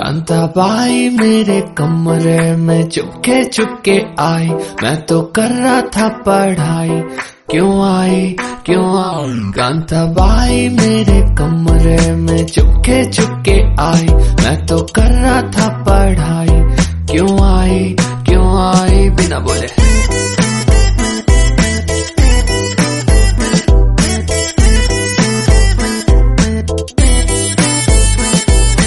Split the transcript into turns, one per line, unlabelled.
Kanta by मेरे कमरे में चुपके चुपके आई, मैं तो कर रहा था पढ़ाई, क्यों आई कांता बाई मेरे कमरे में चुपके चुपके आई, मैं तो कर रहा था पढ़ाई, क्यों